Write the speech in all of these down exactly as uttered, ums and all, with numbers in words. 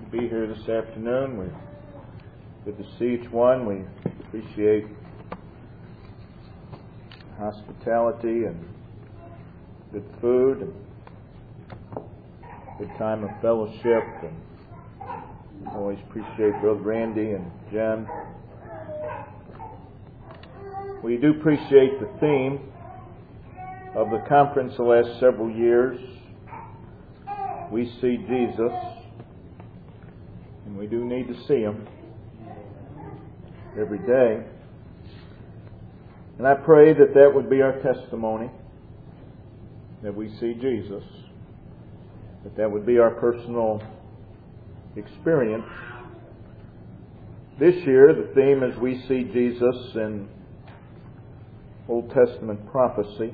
to be here this afternoon. We're good to see each one. We appreciate hospitality and good food and good time of fellowship. And always appreciate Brother Randy and Jen. We do appreciate the theme of the conference the last several years. We see Jesus, and we do need to see Him every day. And I pray that that would be our testimony, that we see Jesus, that that would be our personal experience. This year, the theme is we see Jesus in Old Testament prophecy.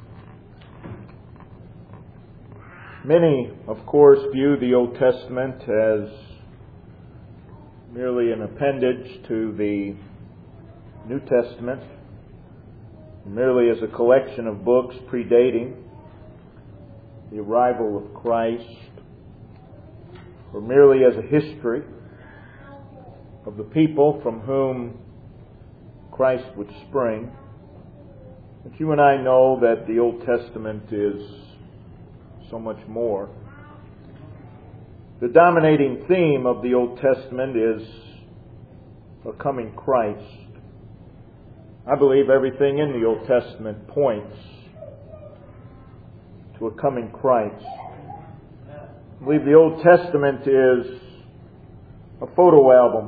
Many, of course, view the Old Testament as merely an appendage to the New Testament, merely as a collection of books predating the arrival of Christ, or merely as a history of the people from whom Christ would spring. But you and I know that the Old Testament is so much more. The dominating theme of the Old Testament is a coming Christ. I believe everything in the Old Testament points to a coming Christ. I believe the Old Testament is a photo album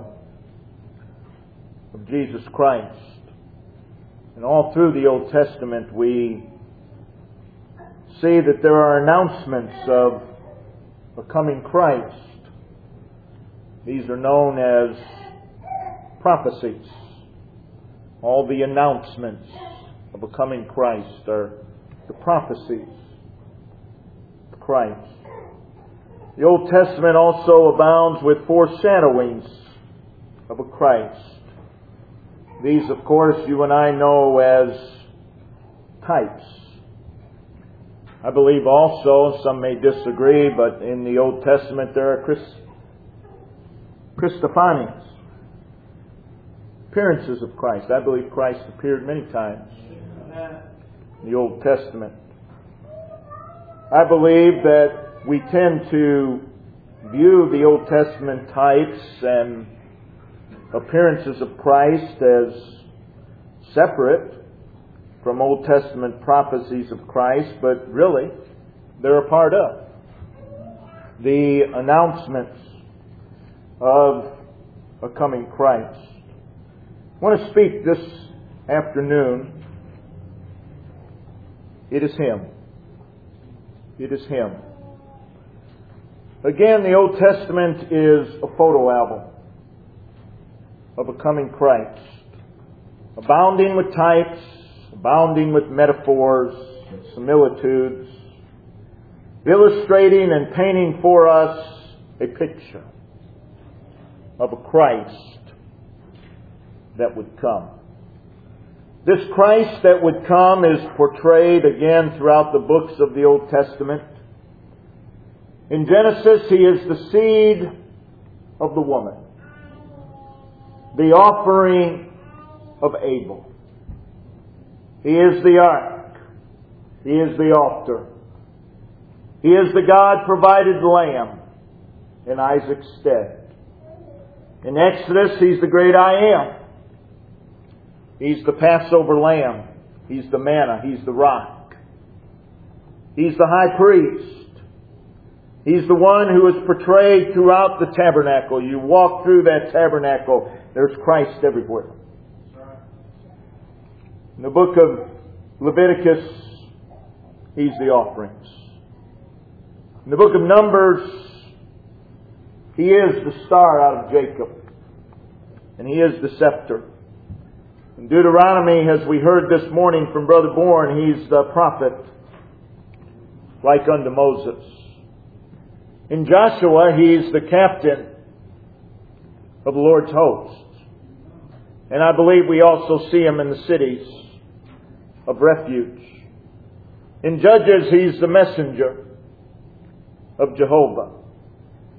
of Jesus Christ. And all through the Old Testament we see that there are announcements of a coming Christ. These are known as prophecies. All the announcements of a coming Christ are the prophecies of Christ. The Old Testament also abounds with foreshadowings of a Christ. These, of course, you and I know as types. I believe also, some may disagree, but in the Old Testament there are Christ, Christophanies, appearances of Christ. I believe Christ appeared many times in the Old Testament. I believe that we tend to view the Old Testament types and appearances of Christ as separate from Old Testament prophecies of Christ, but really they're a part of the announcements of a coming Christ. I want to speak this afternoon. It is Him. It is Him. Again, the Old Testament is a photo album of a coming Christ, abounding with types, abounding with metaphors and similitudes, illustrating and painting for us a picture of a Christ that would come. This Christ that would come is portrayed again throughout the books of the Old Testament. In Genesis, He is the seed of the woman, the offering of Abel. He is the ark. He is the altar. He is the God-provided lamb in Isaac's stead. In Exodus, He's the great I Am. He's the Passover lamb. He's the manna. He's the rock. He's the high priest. He's the one who is portrayed throughout the tabernacle. You walk through that tabernacle, there's Christ everywhere. In the book of Leviticus, He's the offerings. In the book of Numbers, He is the star out of Jacob. And He is the scepter. In Deuteronomy, as we heard this morning from Brother Bourne, He's the prophet, like unto Moses. In Joshua, He's the captain of the Lord's hosts. And I believe we also see Him in the cities of refuge. In Judges, He's the messenger of Jehovah.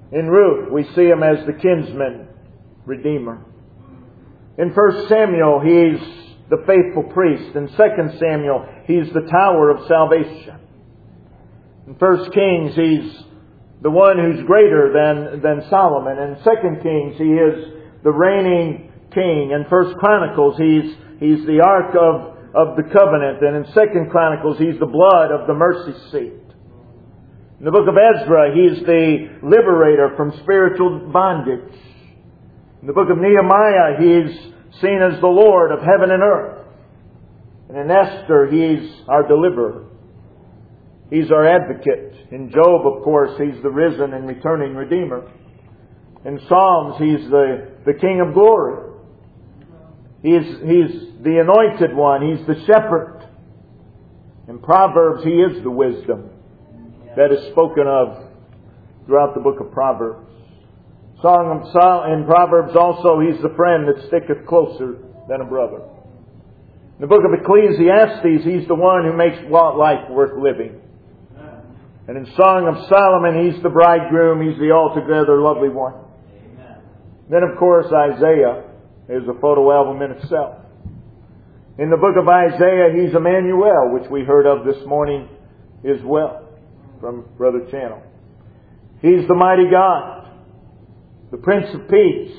In Ruth, we see Him as the kinsman redeemer. In First Samuel, He's the faithful priest. In Second Samuel, He's the tower of salvation. In First Kings, He's the one who's greater than, than Solomon. In Second Kings, He is the reigning king. In First Chronicles, He's, he's the Ark of, of the Covenant. And in Second Chronicles, He's the blood of the mercy seat. In the book of Ezra, He's the liberator from spiritual bondage. In the book of Nehemiah, He's seen as the Lord of heaven and earth. And in Esther, He's our deliverer. He's our advocate. In Job, of course, He's the risen and returning Redeemer. In Psalms, He's the, the King of glory. He's, he's the anointed one. He's the shepherd. In Proverbs, He is the wisdom that is spoken of throughout the book of Proverbs. Song of Sol- in Proverbs also, He's the friend that sticketh closer than a brother. In the book of Ecclesiastes, He's the one who makes life worth living. And in Song of Solomon, He's the bridegroom. He's the altogether lovely one. Amen. Then, of course, Isaiah is a photo album in itself. In the book of Isaiah, He's Emmanuel, which we heard of this morning as well from Brother Channel. He's the mighty God, the Prince of Peace.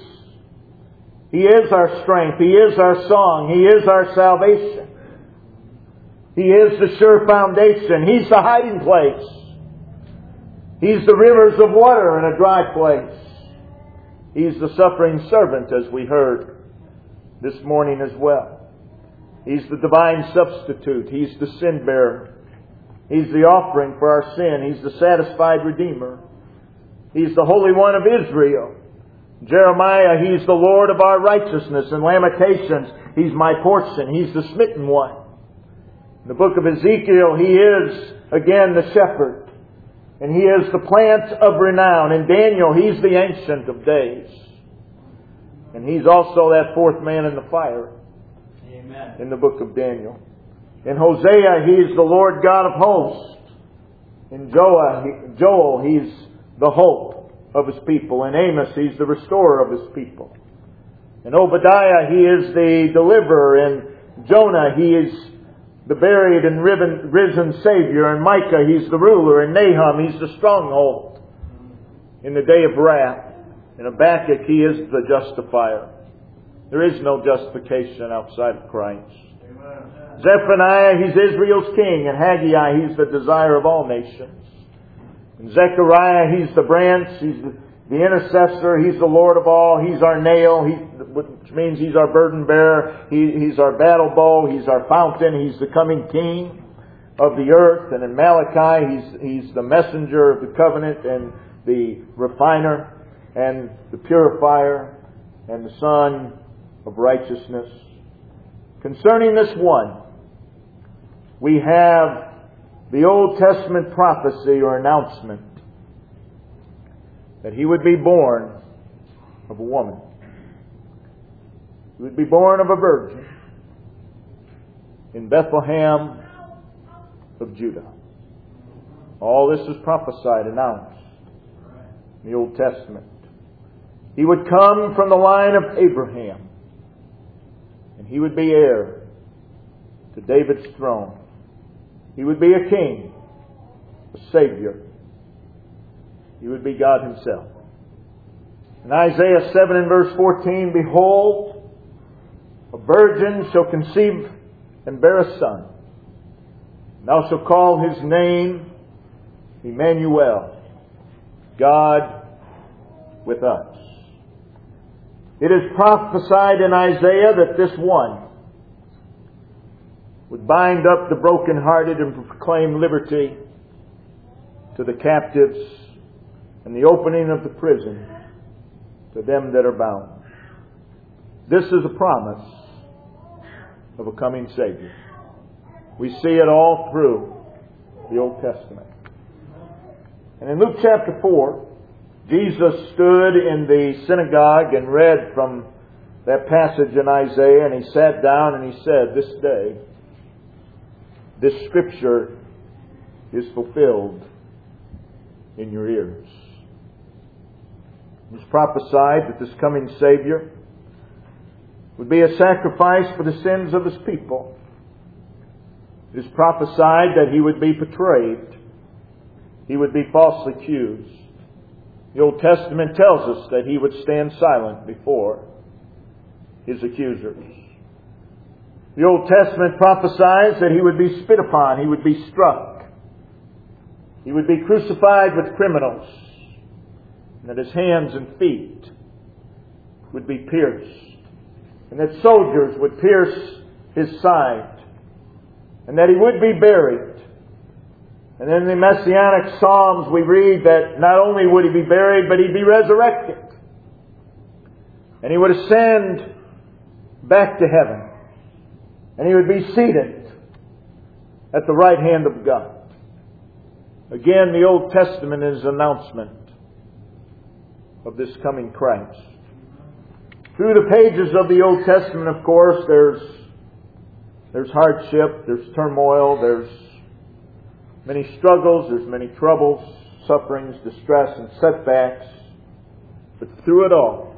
He is our strength. He is our song. He is our salvation. He is the sure foundation. He's the hiding place. He's the rivers of water in a dry place. He's the suffering servant, as we heard this morning as well. He's the divine substitute. He's the sin bearer. He's the offering for our sin. He's the satisfied Redeemer. He's the Holy One of Israel. Jeremiah, He's the Lord of our righteousness. In Lamentations, He's my portion. He's the smitten one. In the book of Ezekiel, He is, again, the shepherd. And He is the plant of renown. In Daniel, He's the Ancient of Days. And He's also that fourth man in the fire. Amen. In the book of Daniel. In Hosea, He's the Lord God of hosts. In Joel, He's the hope of His people. In Amos, He's the restorer of His people. In Obadiah, He is the deliverer. In Jonah, He is the buried and risen Savior. In Micah, He's the ruler. In Nahum, He's the stronghold in the day of wrath. In Habakkuk, He is the justifier. There is no justification outside of Christ. Amen. Zephaniah, He's Israel's king. In Haggai, He's the desire of all nations. In Zechariah, He's the branch. He's the, the intercessor. He's the Lord of all. He's our nail. He, which means He's our burden bearer. He, he's our battle bow. He's our fountain. He's the coming king of the earth. And in Malachi, He's, he's the messenger of the covenant and the refiner and the purifier and the Son of righteousness. Concerning this one, we have the Old Testament prophecy or announcement that He would be born of a woman. He would be born of a virgin in Bethlehem of Judah. All this is prophesied, announced in the Old Testament. He would come from the line of Abraham, and He would be heir to David's throne. He would be a king, a Savior. He would be God Himself. In Isaiah seven and verse fourteen, Behold, a virgin shall conceive and bear a son. Thou shalt call His name Emmanuel, God with us. It is prophesied in Isaiah that this one would bind up the brokenhearted and proclaim liberty to the captives and the opening of the prison to them that are bound. This is a promise of a coming Savior. We see it all through the Old Testament. And in Luke chapter four, Jesus stood in the synagogue and read from that passage in Isaiah, and He sat down and He said, This day, this Scripture is fulfilled in your ears. It was prophesied that this coming Savior would be a sacrifice for the sins of His people. It is prophesied that He would be betrayed. He would be falsely accused. The Old Testament tells us that He would stand silent before His accusers. The Old Testament prophesies that He would be spit upon, He would be struck. He would be crucified with criminals, and that His hands and feet would be pierced, and that soldiers would pierce His side, and that He would be buried. And in the Messianic Psalms we read that not only would He be buried, but He'd be resurrected. And He would ascend back to heaven. And He would be seated at the right hand of God. Again, the Old Testament is an announcement of this coming Christ. Through the pages of the Old Testament, of course, there's, there's hardship, there's turmoil, there's many struggles, there's many troubles, sufferings, distress, and setbacks. But through it all,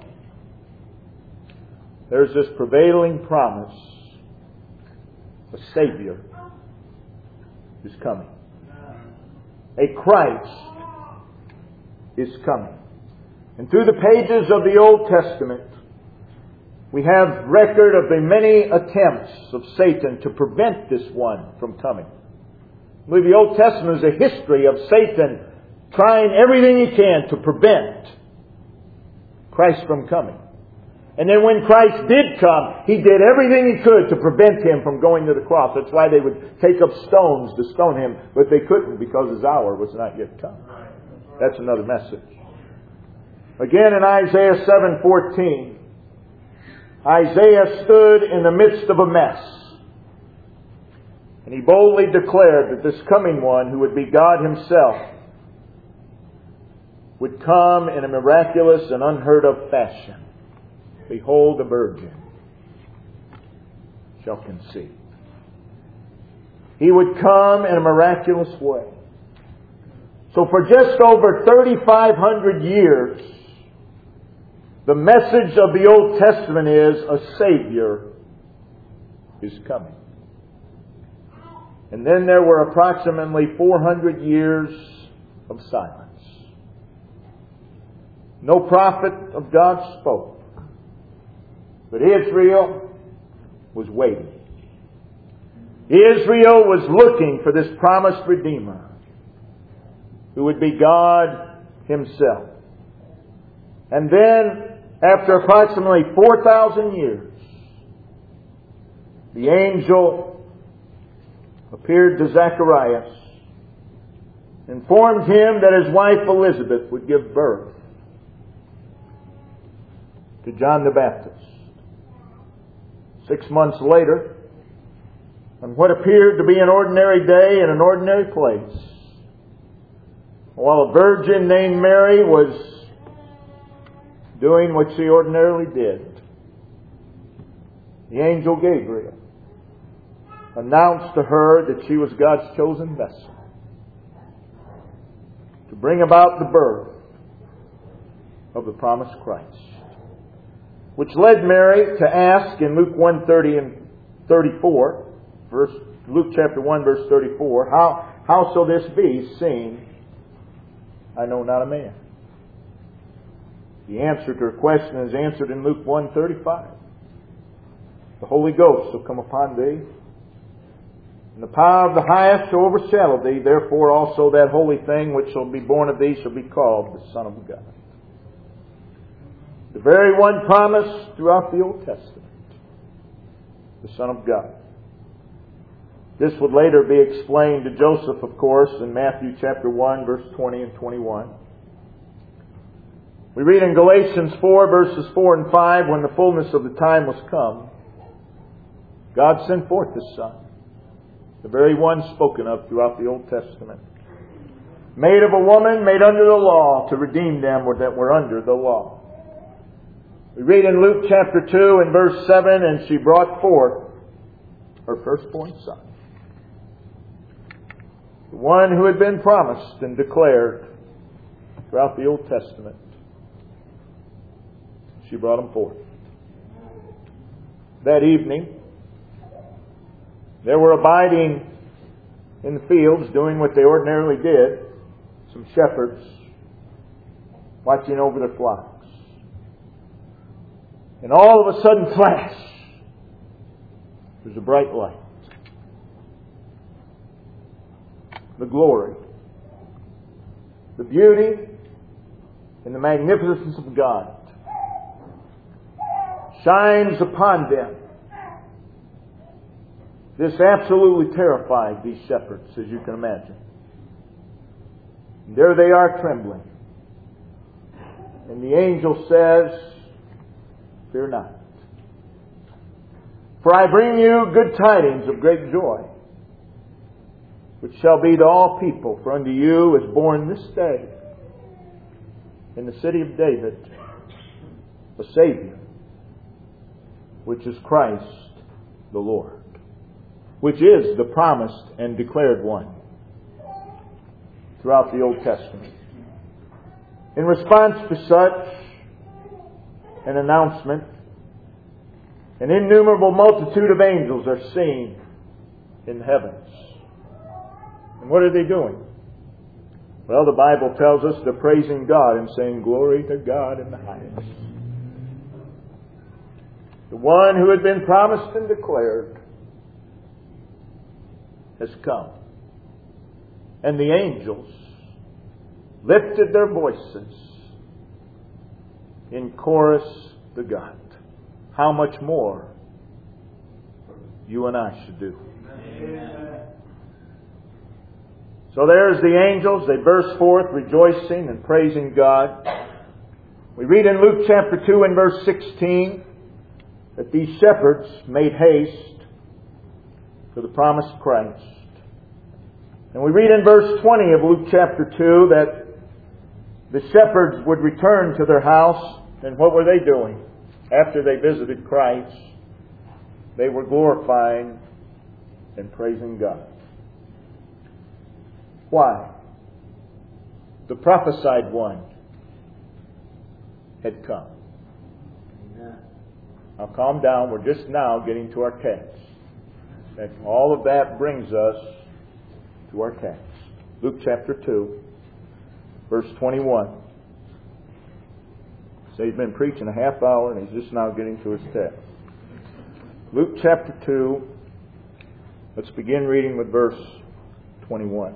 there's this prevailing promise: a Savior is coming. A Christ is coming. And through the pages of the Old Testament, we have record of the many attempts of Satan to prevent this one from coming. I believe the Old Testament is a history of Satan trying everything he can to prevent Christ from coming. And then when Christ did come, He did everything He could to prevent Him from going to the cross. That's why they would take up stones to stone Him, but they couldn't because His hour was not yet come. That's another message. Again in Isaiah seven fourteen, Isaiah stood in the midst of a mess. And he boldly declared that this coming one, who would be God Himself, would come in a miraculous and unheard of fashion. Behold, a virgin shall conceive. He would come in a miraculous way. So for just over thirty-five hundred years, the message of the Old Testament is a Savior is coming. And then there were approximately four hundred years of silence. No prophet of God spoke. But Israel was waiting. Israel was looking for this promised Redeemer who would be God Himself. And then, after approximately four thousand years, the angel appeared to Zacharias, informed him that his wife Elizabeth would give birth to John the Baptist. Six months later, on what appeared to be an ordinary day in an ordinary place, while a virgin named Mary was doing what she ordinarily did, the angel Gabriel announced to her that she was God's chosen vessel to bring about the birth of the promised Christ, which led Mary to ask in Luke one thirty and thirty-four, verse, Luke chapter one, verse thirty-four, how, how shall this be, seeing I know not a man? The answer to her question is answered in Luke one thirty-five. The Holy Ghost shall come upon thee, and the power of the highest shall overshadow thee. Therefore also that holy thing which shall be born of thee shall be called the Son of God. The very one promised throughout the Old Testament. The Son of God. This would later be explained to Joseph, of course, in Matthew chapter one, verse twenty and twenty-one. We read in Galatians four, verses four and five, when the fullness of the time was come, God sent forth His Son, the very one spoken of throughout the Old Testament, made of a woman, made under the law, to redeem them that were under the law. We read in Luke chapter two and verse seven, and she brought forth her firstborn son, the one who had been promised and declared throughout the Old Testament she brought them forth. That evening, there were abiding in the fields, doing what they ordinarily did, some shepherds watching over their flocks. And all of a sudden, flash, there's a bright light. The glory, the beauty, and the magnificence of God shines upon them. This absolutely terrified these shepherds, as you can imagine. And there they are trembling. And the angel says, "Fear not. For I bring you good tidings of great joy, which shall be to all people. For unto you is born this day in the city of David a Savior, which is Christ the Lord," which is the promised and declared one throughout the Old Testament. In response to such an announcement, an innumerable multitude of angels are seen in the heavens. And what are they doing? Well, the Bible tells us they're praising God and saying, "Glory to God in the highest." The one who had been promised and declared has come. And the angels lifted their voices in chorus to God. How much more you and I should do. Amen. So there's the angels. They burst forth rejoicing and praising God. We read in Luke chapter two and verse sixteen that these shepherds made haste for the promised Christ. And we read in verse twenty of Luke chapter two that the shepherds would return to their house. And what were they doing? After they visited Christ, they were glorifying and praising God. Why? The prophesied one had come. Now calm down. We're just now getting to our text. And all of that brings us to our text. Luke chapter two, verse twenty-one. So he's been preaching a half hour and he's just now getting to his text. Luke chapter two, let's begin reading with verse twenty-one.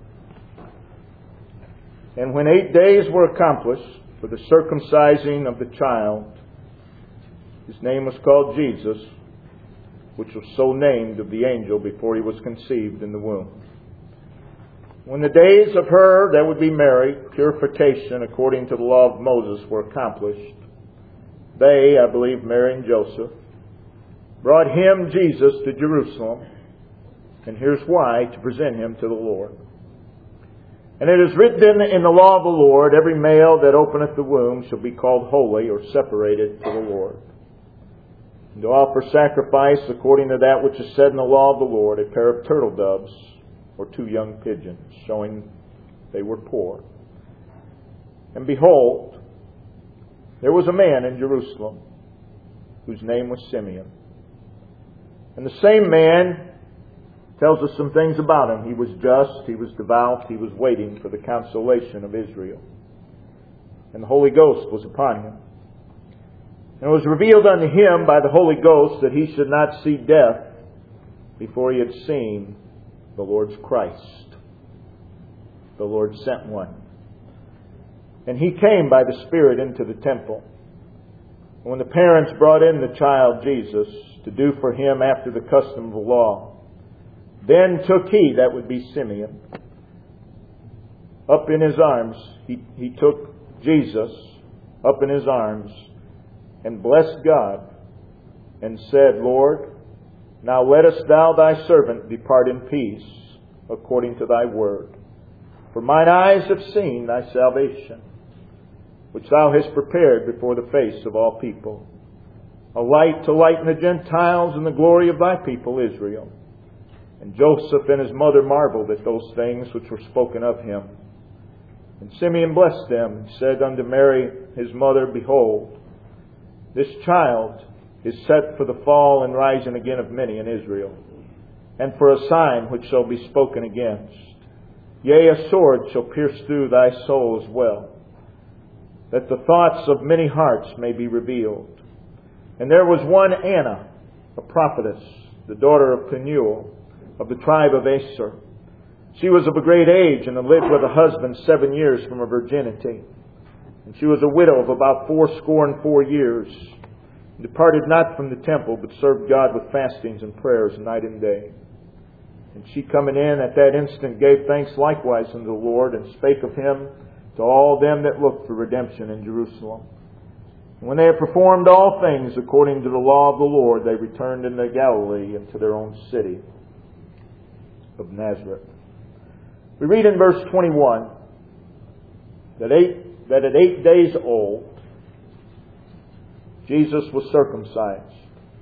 And when eight days were accomplished for the circumcising of the child, his name was called Jesus, which was so named of the angel before he was conceived in the womb. When the days of her that would be married, purification according to the law of Moses, were accomplished, they, I believe Mary and Joseph, brought him, Jesus, to Jerusalem, and here's why, to present him to the Lord. And it is written in the law of the Lord, every male that openeth the womb shall be called holy or separated to the Lord. And to offer sacrifice according to that which is said in the law of the Lord, a pair of turtle doves or two young pigeons, showing they were poor. And behold, there was a man in Jerusalem whose name was Simeon. And the same man tells us some things about him. He was just, he was devout, he was waiting for the consolation of Israel. And the Holy Ghost was upon him. And it was revealed unto him by the Holy Ghost that he should not see death before he had seen the Lord's Christ. The Lord sent one. And he came by the Spirit into the temple. And when the parents brought in the child Jesus to do for him after the custom of the law, then took he, that would be Simeon, up in his arms. He, he took Jesus up in his arms and blessed God and said, Lord, now lettest thou thy servant depart in peace according to thy word. For mine eyes have seen thy salvation, which thou hast prepared before the face of all people, a light to lighten the Gentiles and the glory of thy people Israel. And Joseph and his mother marveled at those things which were spoken of him. And Simeon blessed them and said unto Mary his mother, Behold, This child is set for the fall and rising again of many in Israel, and for a sign which shall be spoken against. Yea, a sword shall pierce through thy soul as well, that the thoughts of many hearts may be revealed. And there was one Anna, a prophetess, the daughter of Penuel, of the tribe of Aser. She was of a great age, and had lived with a husband seven years from her virginity. And she was a widow of about fourscore and four years, and departed not from the temple, but served God with fastings and prayers night and day. And she coming in at that instant gave thanks likewise unto the Lord, and spake of Him to all them that looked for redemption in Jerusalem. And when they had performed all things according to the law of the Lord, they returned into Galilee, into their own city of Nazareth. We read in verse twenty-one that eight, that at eight days old, Jesus was circumcised.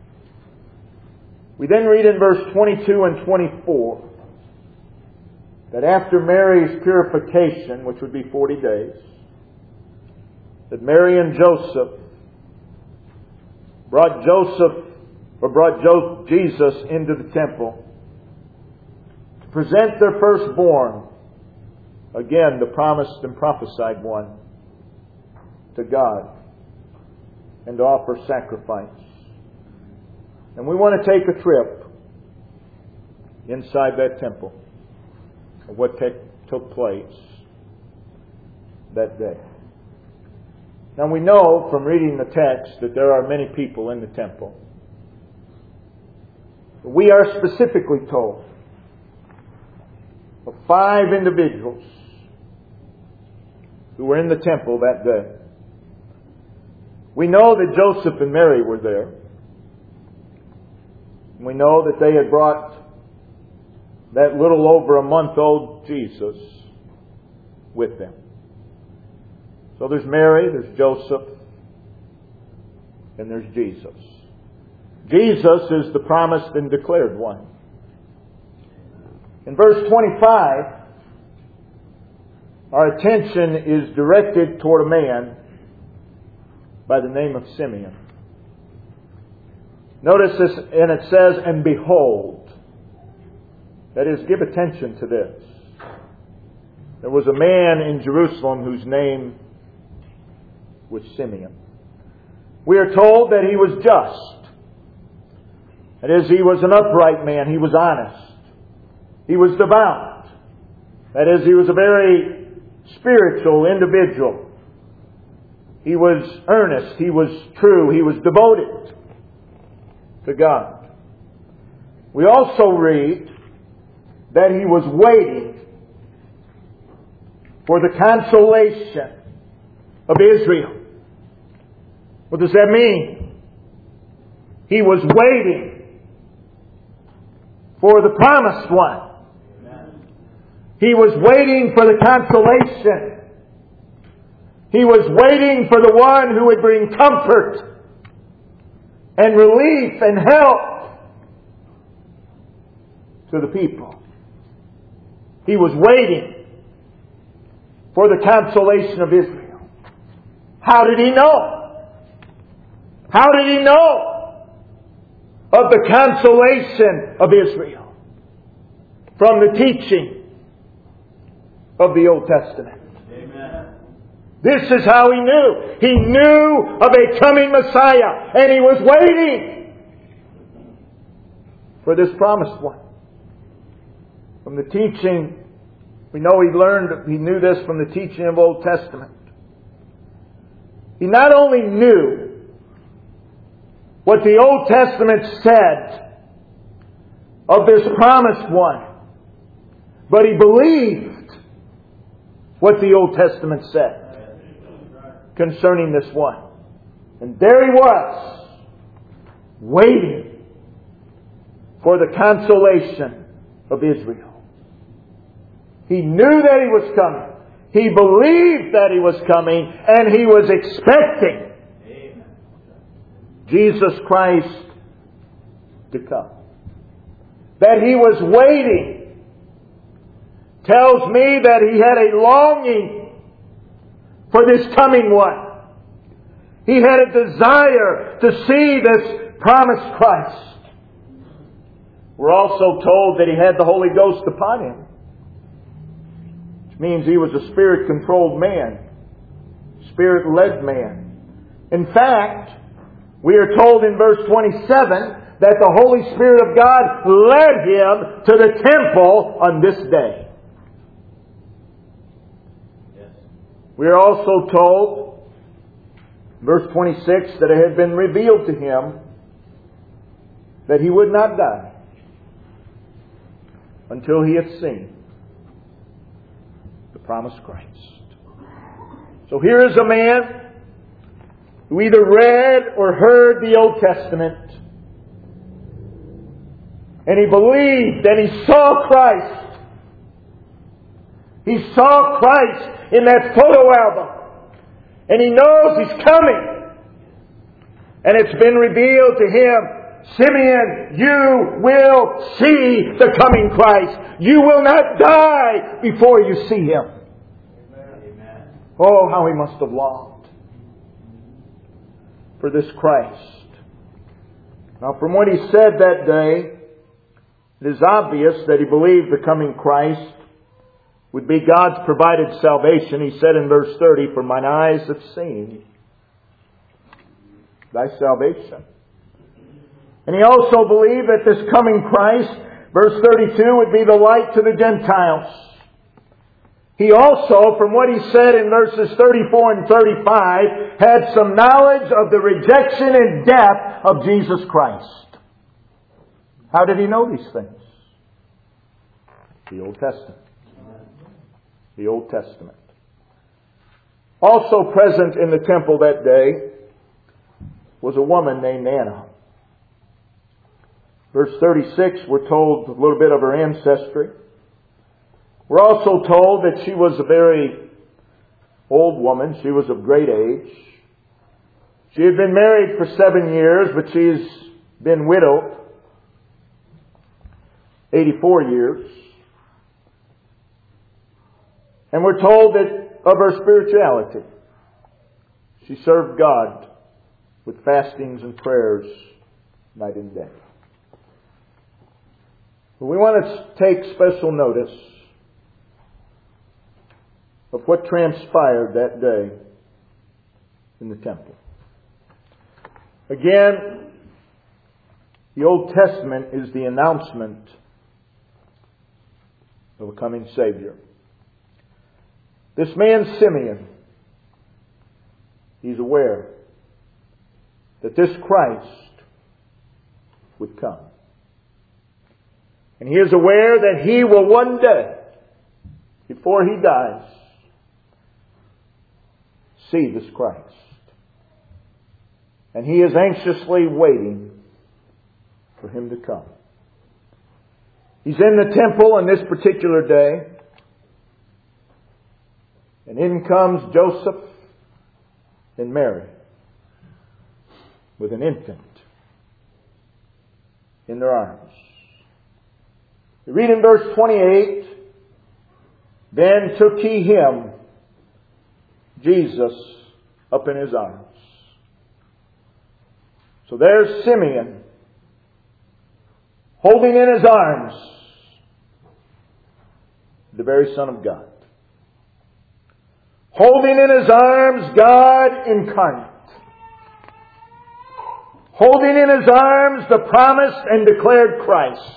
We then read in verse twenty-two and twenty-four that after Mary's purification, which would be forty days, that Mary and Joseph brought Joseph, or brought Jo- Jesus into the temple to present their firstborn, again the promised and prophesied one, to God, and to offer sacrifice. And we want to take a trip inside that temple of what te- took place that day. Now we know from reading the text that there are many people in the temple. But we are specifically told of five individuals who were in the temple that day. We know that Joseph and Mary were there. We know that they had brought that little over a month old Jesus with them. So there's Mary, there's Joseph, and there's Jesus. Jesus is the promised and declared one. In verse twenty-five, our attention is directed toward a man by the name of Simeon. Notice this, and it says, and behold. That is, give attention to this. There was a man in Jerusalem whose name was Simeon. We are told that he was just. That is, he was an upright man. He was honest. He was devout. That is, he was a very spiritual individual. He was earnest. He was true. He was devoted to God. We also read that he was waiting for the consolation of Israel. What does that mean? He was waiting for the promised one. Amen. He was waiting for the consolation. He was waiting for the one who would bring comfort and relief and help to the people. He was waiting for the consolation of Israel. How did he know? How did he know of the consolation of Israel? From the teaching of the Old Testament. Amen. This is how he knew. He knew of a coming Messiah, and he was waiting for this promised one. From the teaching, we know he learned, he knew this from the teaching of Old Testament. He not only knew what the Old Testament said of this promised one, but he believed what the Old Testament said concerning this one. And there he was, waiting for the consolation of Israel. He knew that He was coming. He believed that He was coming, and he was expecting Amen. Jesus Christ to come. That he was waiting tells me that he had a longing for this coming one. He had a desire to see this promised Christ. We're also told that He had the Holy Ghost upon Him, which means He was a Spirit-controlled man, Spirit-led man. In fact, we are told in verse twenty-seven that the Holy Spirit of God led Him to the temple on this day. Yes. We are also told, verse twenty-six, that it had been revealed to Him that He would not die until He had seen the promised Christ. So here is a man who either read or heard the Old Testament, and he believed and he saw Christ. He saw Christ in that photo album, and he knows He's coming. And it's been revealed to him, Simeon, you will see the coming Christ. You will not die before you see Him. Amen. Oh, how he must have longed for this Christ. Now, from what he said that day, it is obvious that he believed the coming Christ would be God's provided salvation. He said in verse thirty, "For mine eyes have seen Thy salvation." And he also believed that this coming Christ, verse thirty-two, would be the light to the Gentiles. He also, from what he said in verses thirty-four and thirty-five, had some knowledge of the rejection and death of Jesus Christ. How did he know these things? The Old Testament. The Old Testament. Also present in the temple that day was a woman named Anna. Verse thirty-six, we're told a little bit of her ancestry. We're also told that she was a very old woman. She was of great age. She had been married for seven years, but she's been widowed eighty-four years. And we're told that of her spirituality, she served God with fastings and prayers night and day. But we want to take special notice of what transpired that day in the temple. Again, the Old Testament is the announcement of a coming Savior. This man Simeon, he's aware that this Christ would come. And he is aware that he will one day, before he dies, see this Christ. And he is anxiously waiting for Him to come. He's in the temple on this particular day. And in comes Joseph and Mary with an infant in their arms. We read in verse twenty-eight, "Then took he him," Jesus, "up in his arms." So there's Simeon holding in his arms the very Son of God. Holding in His arms God incarnate. Holding in His arms the promised and declared Christ.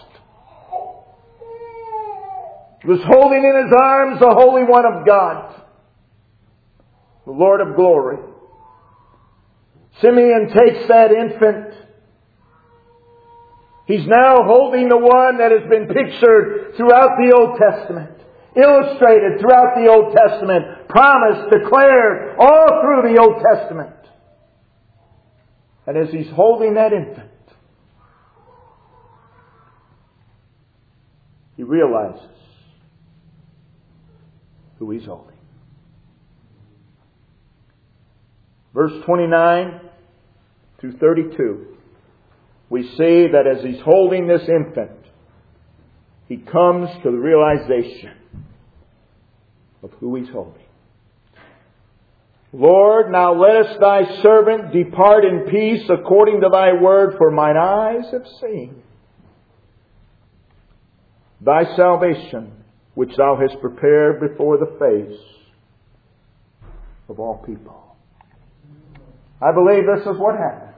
He was holding in His arms the Holy One of God, the Lord of glory. Simeon takes that infant. He's now holding the one that has been pictured throughout the Old Testament, illustrated throughout the Old Testament, promised, declared all through the Old Testament. And as he's holding that infant, he realizes who he's holding. Verse twenty-nine to thirty-two, we see that as he's holding this infant, he comes to the realization of who he's holding. Lord, now lettest thy servant depart in peace according to thy word, for mine eyes have seen thy salvation, which thou hast prepared before the face of all people. I believe this is what happened.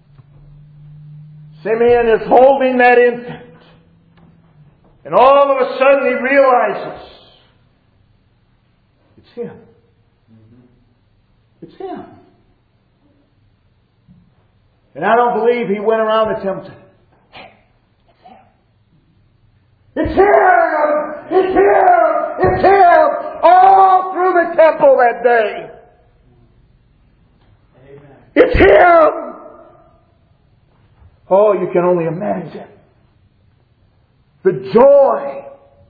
Simeon is holding that infant, and all of a sudden he realizes it's him. It's him. And I don't believe he went around the temple saying, hey, it's him. It's him! It's him! It's him! All through the temple that day. Amen. It's him! Oh, you can only imagine the joy.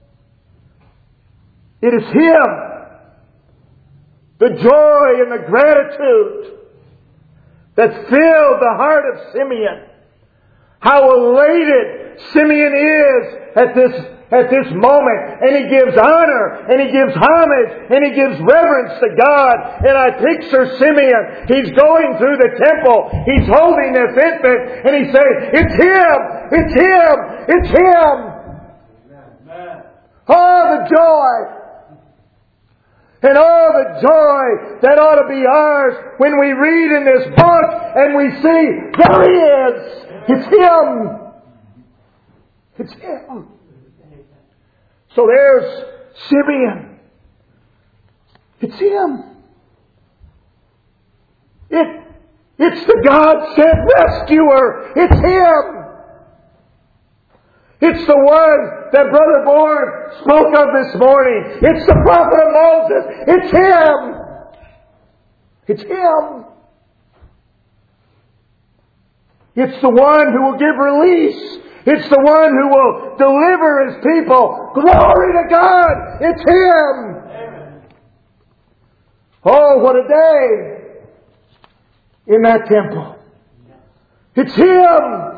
It is him. The joy and the gratitude that filled the heart of Simeon. How elated Simeon is at this, at this moment. And he gives honor, and he gives homage, and he gives reverence to God. And I picture Simeon. He's going through the temple. He's holding this infant, and he's saying, it's him! It's him! It's him! Amen. Oh, the joy! And all the joy that ought to be ours when we read in this book and we see, there he is! It's him! It's him! So there's Simeon. It's him. It, it's the God-sent rescuer. It's him. It's the one that Brother Bourne spoke of this morning. It's the prophet of Moses. It's him. It's him. It's the one who will give release. It's the one who will deliver His people. Glory to God. It's him. Amen. Oh, what a day in that temple. It's him.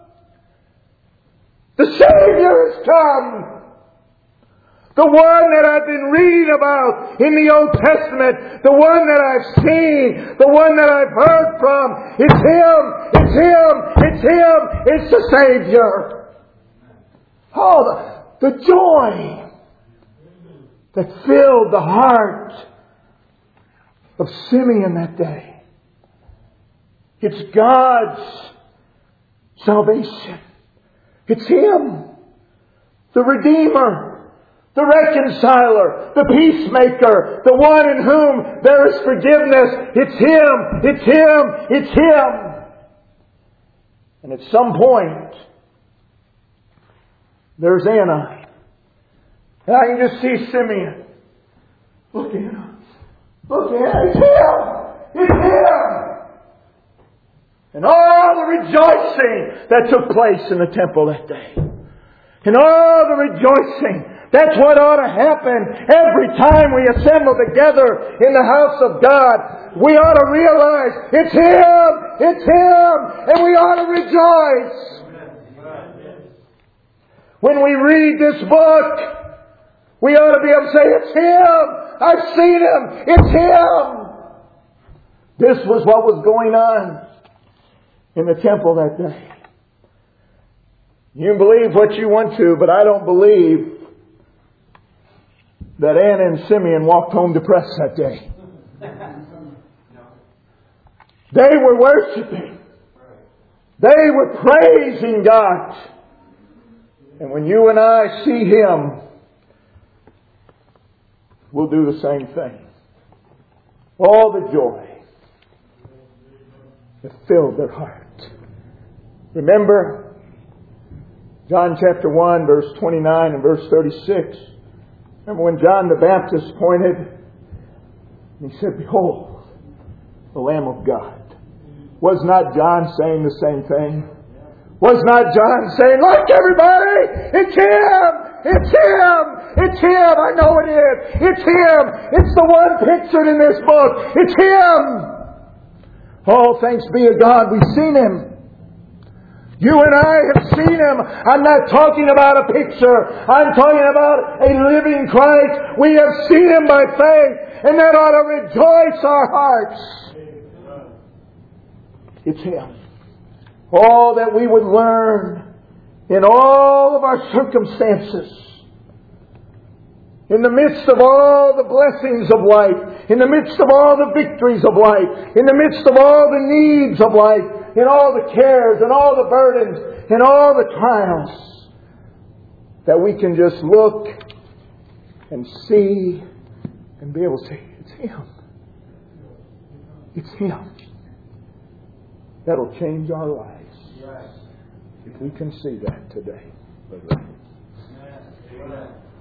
The Savior has come. The one that I've been reading about in the Old Testament. The one that I've seen. The one that I've heard from. It's him. It's him. It's him. It's the Savior. Oh, the, the joy that filled the heart of Simeon that day. It's God's salvation. It's him, the Redeemer, the Reconciler, the Peacemaker, the one in whom there is forgiveness. It's him, it's him, it's him. And at some point, there's Anna. And I can just see Simeon. Look at him. Look at him. It's him. It's him. And all the rejoicing that took place in the temple that day. And all the rejoicing. That's what ought to happen every time we assemble together in the house of God. We ought to realize it's him. It's him. And we ought to rejoice. When we read this book, we ought to be able to say, it's him. I've seen him. It's him. This was what was going on in the temple that day. You can believe what you want to, but I don't believe that Anna and Simeon walked home depressed that day. They were worshiping. They were praising God. And when you and I see Him, we'll do the same thing. All the joy that filled their heart. Remember John chapter one, verse twenty-nine and verse thirty-six. Remember when John the Baptist pointed and he said, behold, the Lamb of God. Was not John saying the same thing? Was not John saying, look everybody, it's him! It's him! It's him! I know it is! It's him! It's the one pictured in this book! It's him! Oh, thanks be to God, we've seen him. You and I have seen Him. I'm not talking about a picture. I'm talking about a living Christ. We have seen Him by faith, and that ought to rejoice our hearts. It's Him. Oh, that we would learn in all of our circumstances, in the midst of all the blessings of life, in the midst of all the victories of life, in the midst of all the needs of life, in all the cares and all the burdens, in all the trials, that we can just look and see and be able to say, it's Him. It's Him. That'll change our lives. If we can see that today.